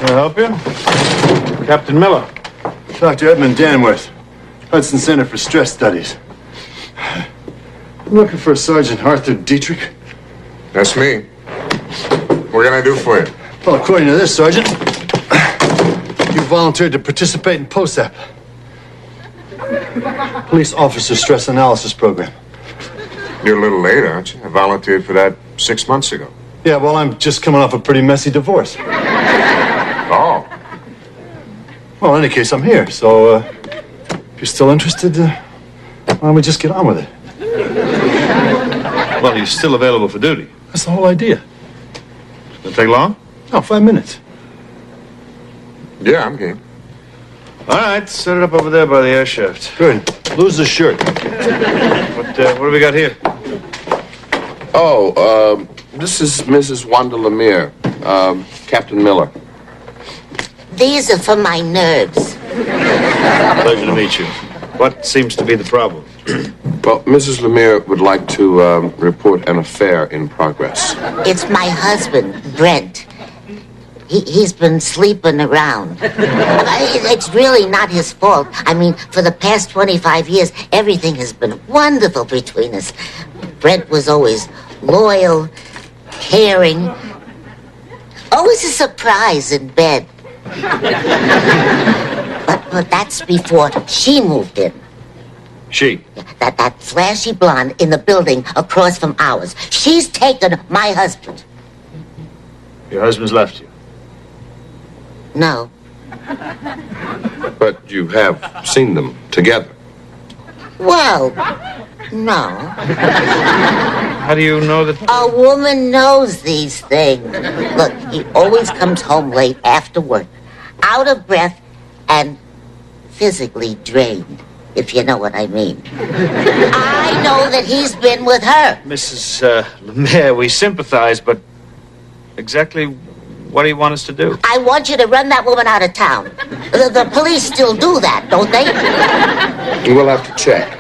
Can I help you? Captain Miller. Dr. Edmund Danworth, Hudson Center for Stress Studies. I'm looking for Sergeant Arthur Dietrich. That's me. What can I do for you? Well, according to this, Sergeant, you volunteered to participate in POSAP, Police Officer Stress Analysis Program. You're a little late, aren't you? I volunteered for that 6 months ago. Yeah, well, I'm just coming off a pretty messy divorce. Oh. Well, in any case, I'm here, so if you're still interested, why don't we just get on with it? Well, he's still available for duty. That's the whole idea. It'll take long? No, 5 minutes. Yeah, I'm game. All right, set it up over there by the air shaft. Good. Lose the shirt. What do we got here? Oh, this is Mrs. Wanda Lemire, Captain Miller. These are for my nerves. Pleasure to meet you. What seems to be the problem? Well, Mrs. Lemire would like to report an affair in progress. It's my husband, Brent. He's been sleeping around. It's really not his fault. I mean, for the past 25 years, everything has been wonderful between us. Brent was always loyal, caring, always a surprise in bed. But that's before she moved in. She? That flashy blonde in the building across from ours. She's taken my husband. Your husband's left you. No. But you have seen them together. Well, no. How do you know that? A woman knows these things. Look, he always comes home late after work, out of breath and physically drained, if you know what I mean. I know that he's been with her. Mrs. Lemire, we sympathize, but exactly what do you want us to do? I want you to run that woman out of town. The police still do that, don't they? We'll have to check.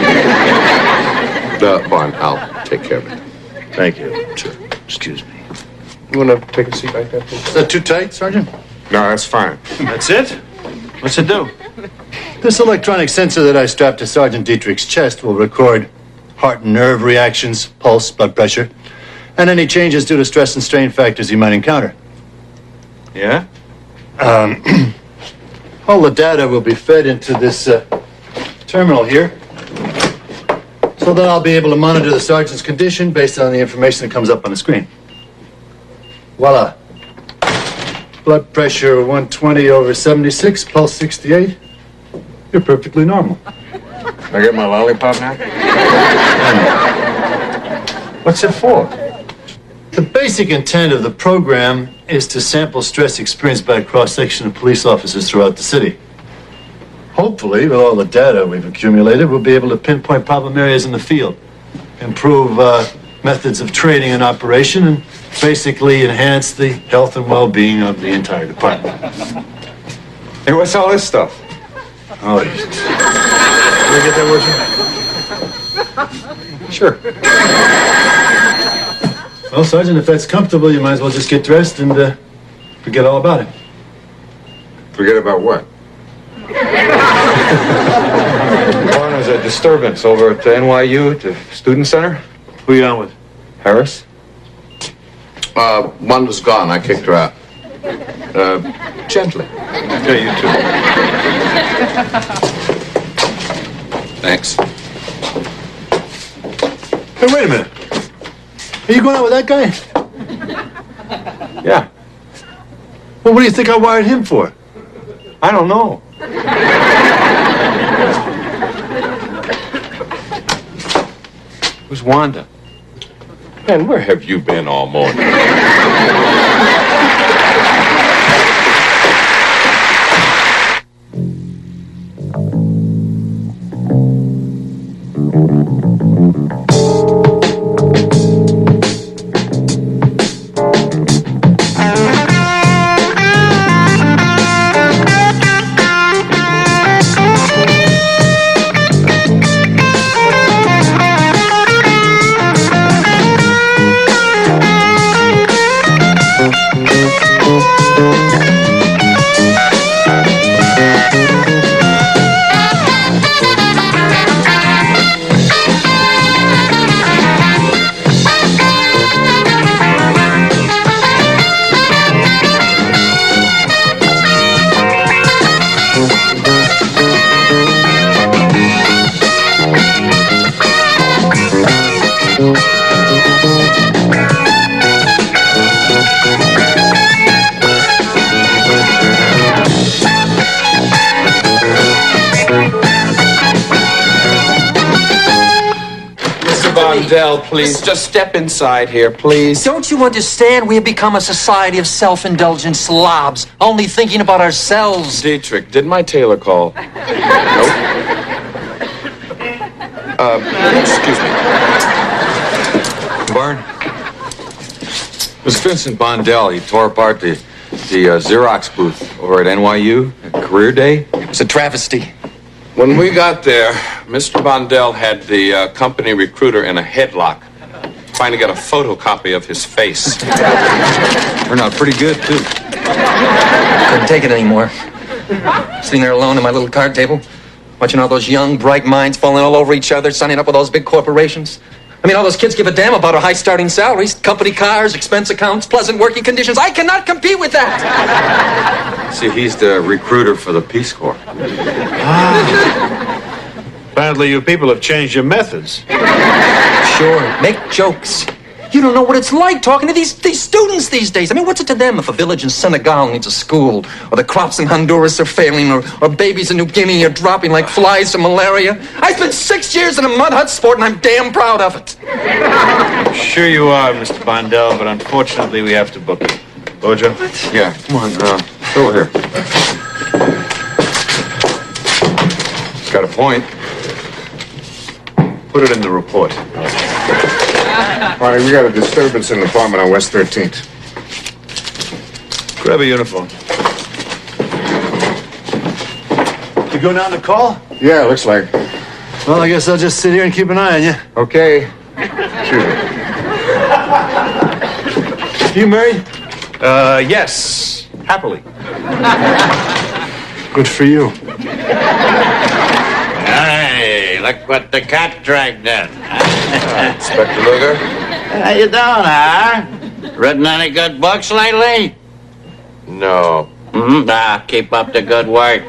Fine, I'll take care of it. Thank you. Sure. Excuse me. You want to take a seat right there, please? Is that too tight, Sergeant? No, that's fine. That's it? What's it do? This electronic sensor that I strapped to Sergeant Dietrich's chest will record heart and nerve reactions, pulse, blood pressure, and any changes due to stress and strain factors you might encounter. Yeah? All the data will be fed into this terminal here, so that I'll be able to monitor the sergeant's condition based on the information that comes up on the screen. Voila. Blood pressure 120/76, pulse 68. You're perfectly normal. Can I get my lollipop now? What's it for? The basic intent of the program is to sample stress experienced by a cross-section of police officers throughout the city. Hopefully, with all the data we've accumulated, we'll be able to pinpoint problem areas in the field, improve methods of training and operation, and basically enhance the health and well-being of the entire department. Hey, what's all this stuff? Oh, Can we get that, would you? Sure. well, Sergeant, if that's comfortable, you might as well just get dressed and forget all about it. Forget about what? Well, there's a disturbance over at the NYU, at the Student Center. Who you on with? Harris? Wanda's gone. I kicked her out. Gently. Okay, you too. Thanks. Hey, wait a minute. Are you going out with that guy? Yeah. Well, what do you think I wired him for? I don't know. Who's Wanda? Man, where have you been all morning? Mr. Bondell, please, just step inside here, please. Don't you understand? We have become a society of self-indulgent slobs, only thinking about ourselves. Dietrich, did my tailor call? Nope. Excuse me. Barn? It was Vincent Bondell. He tore apart the Xerox booth over at NYU at Career Day. It's a travesty. When we got there, Mr. Bondell had the company recruiter in a headlock, trying to get a photocopy of his face. Turned out pretty good, too. Couldn't take it anymore. Sitting there alone at my little card table, watching all those young, bright minds falling all over each other, signing up with those big corporations. I mean, all those kids give a damn about our high starting salaries, company cars, expense accounts, pleasant working conditions. I cannot compete with that. See, he's the recruiter for the Peace Corps. Apparently you people have changed your methods. Sure, make jokes. You don't know what it's like talking to these students these days. I mean, what's it to them if a village in Senegal needs a school, or the crops in Honduras are failing, or babies in New Guinea are dropping like flies from malaria? I spent 6 years in a mud hut sport, and I'm damn proud of it. Sure you are, Mr. Bondell, but unfortunately we have to book it. Bojo? Yeah, come on, over here. He's got a point. Put it in the report. Barney, we got a disturbance in the apartment on West 13th. Grab a uniform. You going down to call? Yeah, looks like. Well, I guess I'll just sit here and keep an eye on you. Okay. Excuse me. You married? Yes. Happily. Good for you. Hey, look what the cat dragged in. Inspector Luger? How you doing, huh? Written any good books lately? No. Nah, keep up the good work.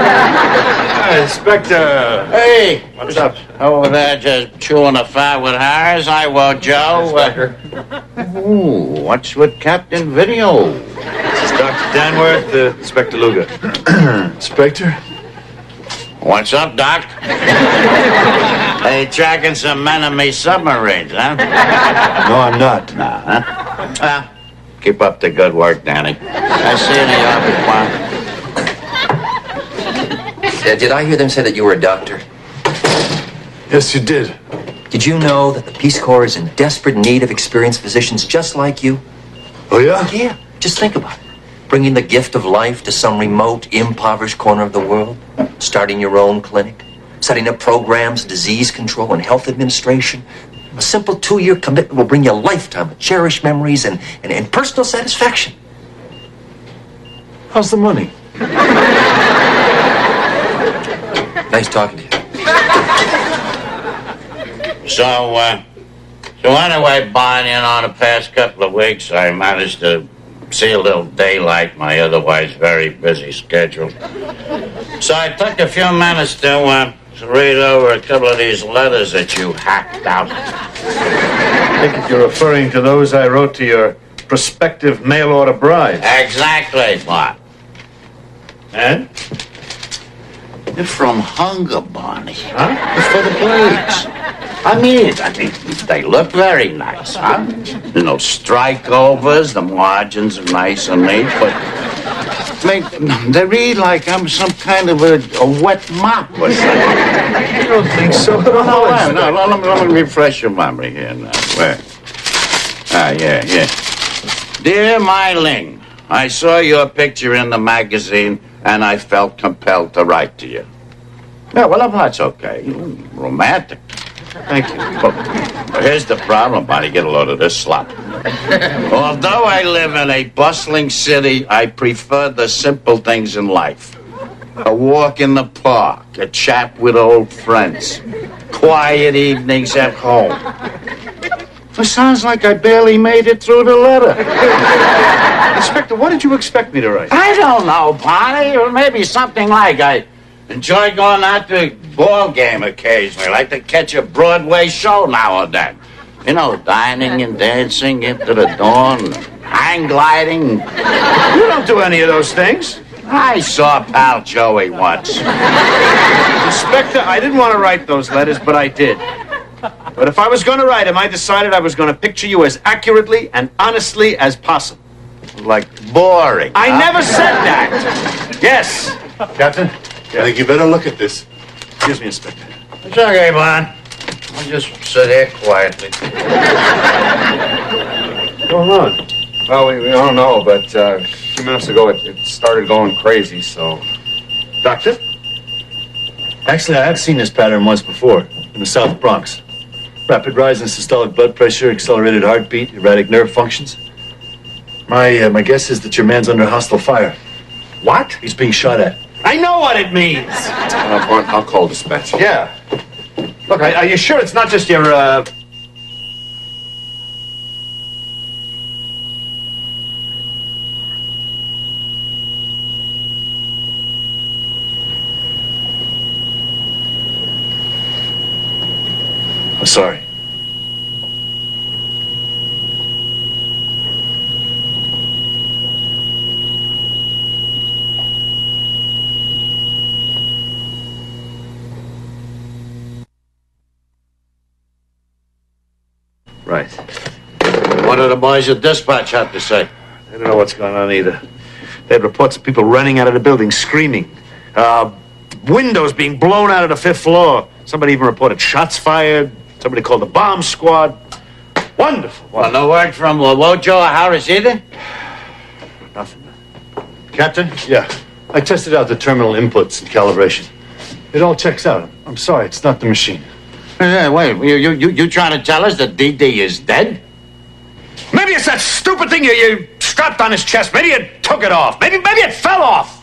Inspector. Hey, What's up? over there just chewing the fat with Harris. I will, Joe. Ooh, what's with Captain Video? This is Dr. Danworth, Inspector Luger. Inspector? What's up, Doc? Hey, tracking some enemy submarines, huh? No, I'm not. Nah, huh? Well, keep up the good work, Danny. I see you in the office, Did I hear them say that you were a doctor? Yes, you did. Did you know that the Peace Corps is in desperate need of experienced physicians just like you? Oh, yeah? Yeah, just think about it. Bringing the gift of life to some remote, impoverished corner of the world, starting your own clinic, setting up programs, disease control, and health administration. A simple 2-year commitment will bring you a lifetime of cherished memories and personal satisfaction. How's the money? Nice talking to you. So anyway, Bonnie, the past couple of weeks, I managed to see a little daylight in my otherwise very busy schedule. So I took a few minutes to read over a couple of these letters that you hacked out. I think you're referring to those I wrote to your prospective mail-order bride. Exactly, what? And? They're from Hunger, Barney. Huh? It's for the plagues. I mean, they look very nice, huh? You know, strikeovers, the margins are nice and neat, but they read like I'm some kind of a wet mop or something. You don't think so at all? No, let me refresh your memory here now. Where? Yeah. Dear Myling, I saw your picture in the magazine and I felt compelled to write to you. Yeah, well, that's okay. Romantic. Thank you. But here's the problem, Bonnie. Get a load of this slop. Although I live in a bustling city, I prefer the simple things in life. A walk in the park, a chat with old friends, quiet evenings at home. It sounds like I barely made it through the letter. Inspector, what did you expect me to write? I don't know, Bonnie. Or maybe something like I enjoy going out to a ball game occasionally. Like to catch a Broadway show now and then. You know, dining and dancing into the dawn, hang gliding. You don't do any of those things. I saw pal Joey once. Inspector, I didn't want to write those letters, but I did. But if I was going to write them, I decided I was going to picture you as accurately and honestly as possible. Like boring. I never said that. Yes. Captain, I think you better look at this. Excuse me, Inspector. It's okay, Bon. I'll just sit here quietly. What's going on? Well, we don't know, but a few minutes ago it started going crazy, so... Doctor? Actually, I have seen this pattern once before in the South Bronx. Rapid rise in systolic blood pressure, accelerated heartbeat, erratic nerve functions. My guess is that your man's under hostile fire. What? He's being shot at. I know what it means. I'll call dispatch. Yeah. Look, are you sure it's not just your, I'm sorry. Right. What do the boys at dispatch have to say? I don't know what's going on either. They had reports of people running out of the building, screaming. Windows being blown out of the 5th floor. Somebody even reported shots fired. Somebody called the bomb squad. Wonderful. Well, no word from Wojo or Harris either? Nothing. Captain? Yeah. I tested out the terminal inputs and calibration. It all checks out. I'm sorry, it's not the machine. Wait, you trying to tell us that DD is dead? Maybe it's that stupid thing you strapped on his chest. Maybe you took it off. Maybe it fell off.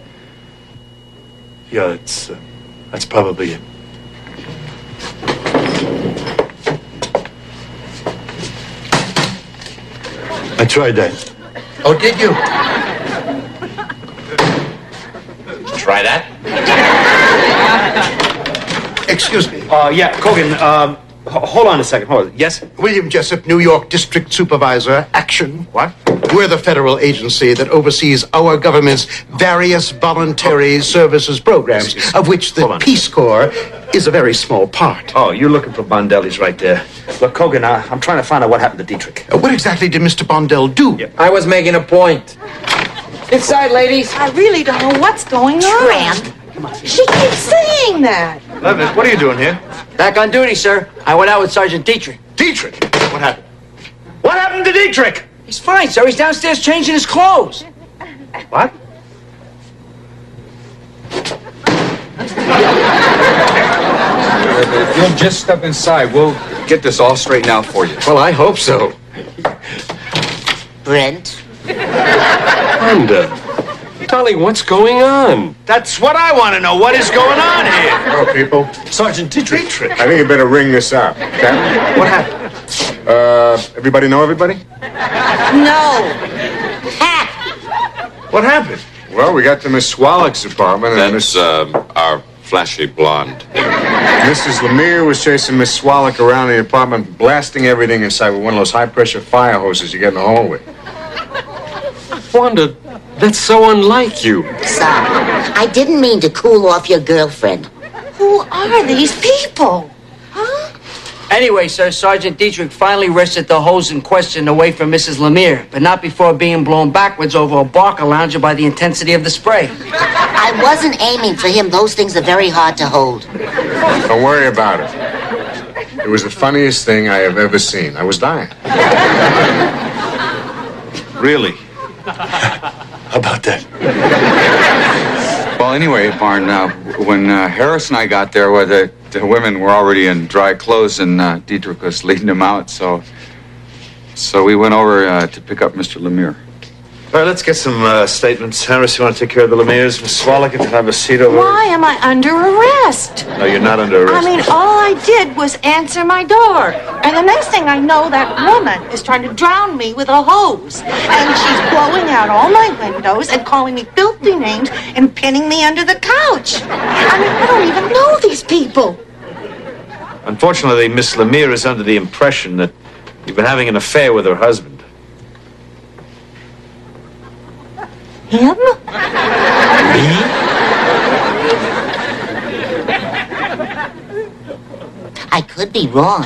Yeah, that's probably it. I tried that. Oh, did you? Try that? Excuse me. Yeah, Kogan, hold on a second. Hold on. Yes? William Jessup, New York District Supervisor. Action. What? We're the federal agency that oversees our government's various voluntary services programs, of which the Peace Corps is a very small part. Oh, you're looking for Bondell. He's right there. Look, Kogan, I'm trying to find out what happened to Dietrich. What exactly did Mr. Bondell do? Yeah. I was making a point. Inside, ladies. I really don't know what's going on. Tramp. She keeps saying that. Levis, what are you doing here? Back on duty, sir. I went out with Sergeant Dietrich. Dietrich? What happened? What happened to Dietrich? He's fine, sir. He's downstairs changing his clothes. What? If you'll just step inside, we'll get this all straightened out for you. Well, I hope so. Brent. Dolly, what's going on? That's what I want to know. What is going on here? Hello, people. Sergeant Dietrich. I think you better ring this up. Okay? What happened? Everybody know everybody? No. What happened? Well, we got to Miss Swallock's apartment, and That's our flashy blonde. Mrs. Lemire was chasing Miss Swallock around the apartment, blasting everything inside with one of those high-pressure fire hoses you get in the hallway. Wanda, that's so unlike you. Sorry. I didn't mean to cool off your girlfriend. Who are these people? Huh? Anyway, sir, Sergeant Dietrich finally wrested the hose in question away from Mrs. Lemire, but not before being blown backwards over a Barker lounger by the intensity of the spray. I wasn't aiming for him. Those things are very hard to hold. Don't worry about it. It was the funniest thing I have ever seen. I was dying. Really? How about that? Well, anyway, Barn, when Harris and I got there, well, the women were already in dry clothes, and Dietrich was leading them out, so we went over to pick up Mr. Lemire. All right, let's get some statements. Harris, you want to take care of the Lemires? Miss Swallock, you can have a seat over. Why am I under arrest? No, you're not under arrest. I mean, all I did was answer my door. And the next thing I know, that woman is trying to drown me with a hose. And she's blowing out all my windows and calling me filthy names and pinning me under the couch. I mean, I don't even know these people. Unfortunately, Miss Lemire is under the impression that you've been having an affair with her husband. Him? I could be wrong.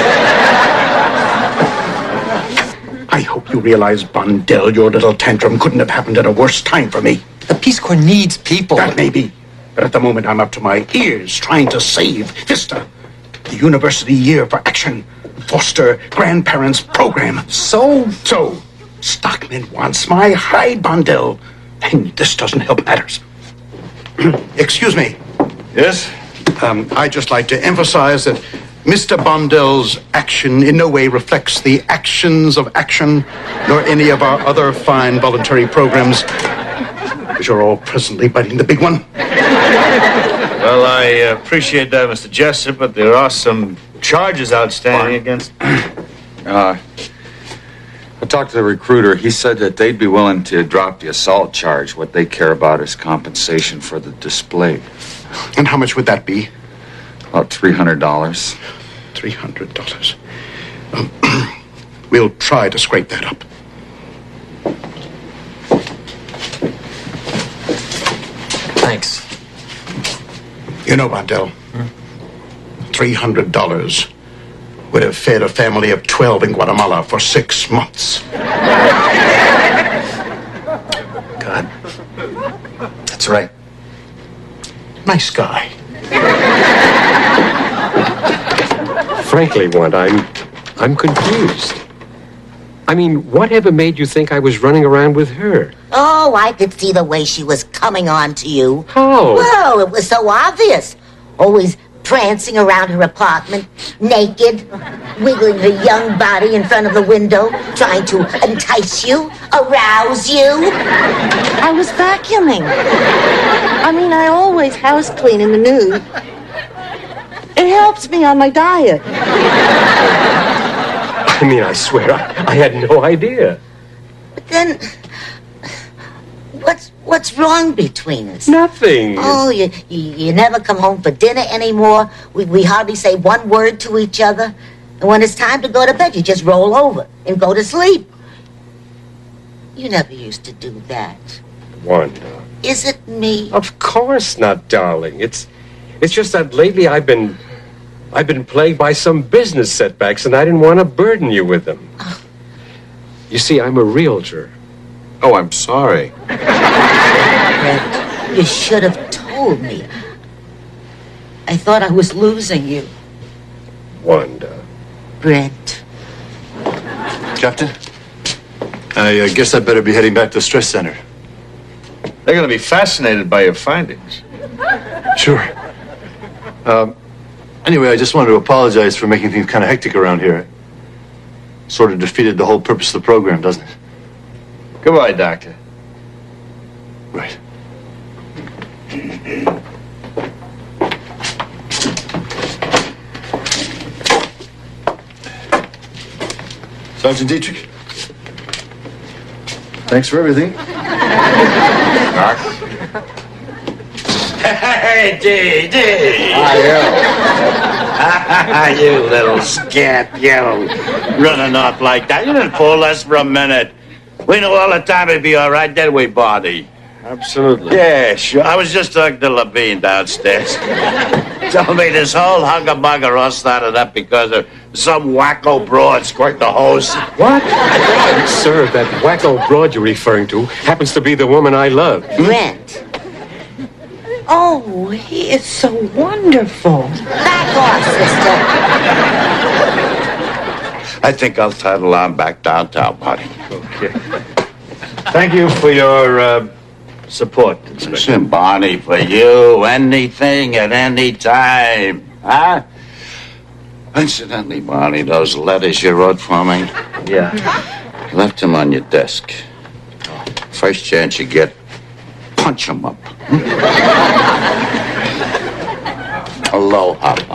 I hope you realize, Bondell, your little tantrum couldn't have happened at a worse time for me. The Peace Corps needs people. That may be. But at the moment, I'm up to my ears trying to save Vista, the university year for action, foster grandparents program. So, Stockman wants my hide, Bondell. And this doesn't help matters. Excuse me. Yes? I'd just like to emphasize that Mr. Bondell's action in no way reflects the actions of Action, nor any of our other fine voluntary programs, which are all presently biting the big one. Well, I appreciate that, Mr. Jessup, but there are some charges outstanding against... I talked to the recruiter. He said that they'd be willing to drop the assault charge. What they care about is compensation for the display. And how much would that be? About $300. $300. We'll try to scrape that up. Thanks. You know, Bondell, $300 would have fed a family of 12 in Guatemala for 6 months. God. That's right. Nice guy. Frankly, Wanda, I'm confused. I mean, whatever made you think I was running around with her? Oh, I could see the way she was coming on to you. How? Well, it was so obvious. Always prancing around her apartment, naked, wiggling her young body in front of the window, trying to entice you, arouse you. I was vacuuming. I mean, I always house clean in the nude. It helps me on my diet. I mean, I swear, I had no idea. But then, what's wrong between us? Nothing. Oh, you never come home for dinner anymore. We hardly say one word to each other. And when it's time to go to bed, you just roll over and go to sleep. You never used to do that. Wanda. Is it me? Of course not, darling. It's just that lately I've been plagued by some business setbacks, and I didn't want to burden you with them. You see, I'm a realtor. Oh, I'm sorry. Brent, you should have told me. I thought I was losing you. Wanda. Brent. Captain, I guess I'd better be heading back to the stress center. They're going to be fascinated by your findings. Sure. Anyway, I just wanted to apologize for making things kind of hectic around here. Sort of defeated the whole purpose of the program, doesn't it? Goodbye, Doctor. Right. Sergeant Dietrich, thanks for everything. Doc? Hey, D.D. You little scamp, you. Running off like that. You didn't fool us for a minute. We knew all the time it'd be all right, didn't we, Barney? Absolutely. Yeah, sure. I was just talking to Levine downstairs. Told me this whole hugger-mugger all started up because of some wacko broad squirt the hose. What? Sir, that wacko broad you're referring to happens to be the woman I love. Brent. Oh, he is so wonderful. Back off, sister. I think I'll toddle on back downtown, buddy. Okay. Thank you for your support, Inspector. Listen, Barney, for you, anything at any time. Huh? Incidentally, Barney, those letters you wrote for me, Yeah. left them on your desk. First chance you get, punch them up. Aloha.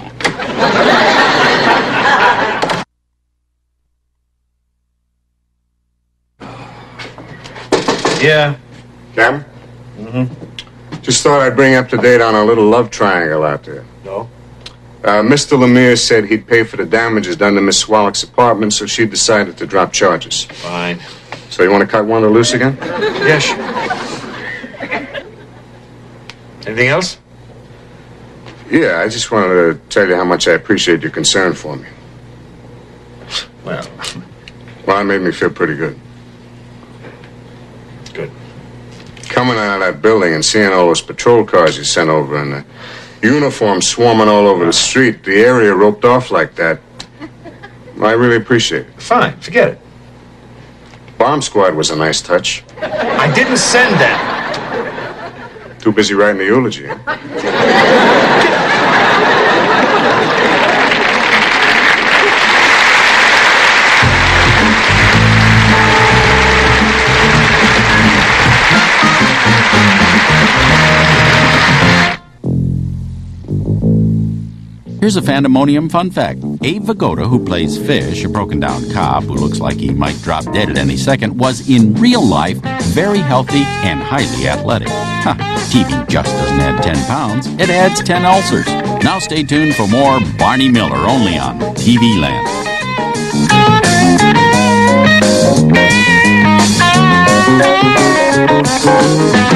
Yeah. Captain? Mm-hmm. Just thought I'd bring up to date on a little love triangle out there. No? Mr. Lemire said he'd pay for the damages done to Miss Swallock's apartment, so she decided to drop charges. Fine. So you want to cut Wanda loose again? Yeah, sure. Anything else? Yeah, I just wanted to tell you how much I appreciate your concern for me. Well, it made me feel pretty good. Good. Coming out of that building and seeing all those patrol cars you sent over and the uniforms swarming all over the street, the area roped off like that, I really appreciate it. Fine, forget it. Bomb squad was a nice touch. I didn't send them. Too busy writing the eulogy, huh? Here's a Fandemonium fun fact. Abe Vigoda, who plays Fish, a broken-down cop who looks like he might drop dead at any second, was in real life very healthy and highly athletic. TV just doesn't add 10 pounds, it adds 10 ulcers. Now stay tuned for more Barney Miller, only on TV Land.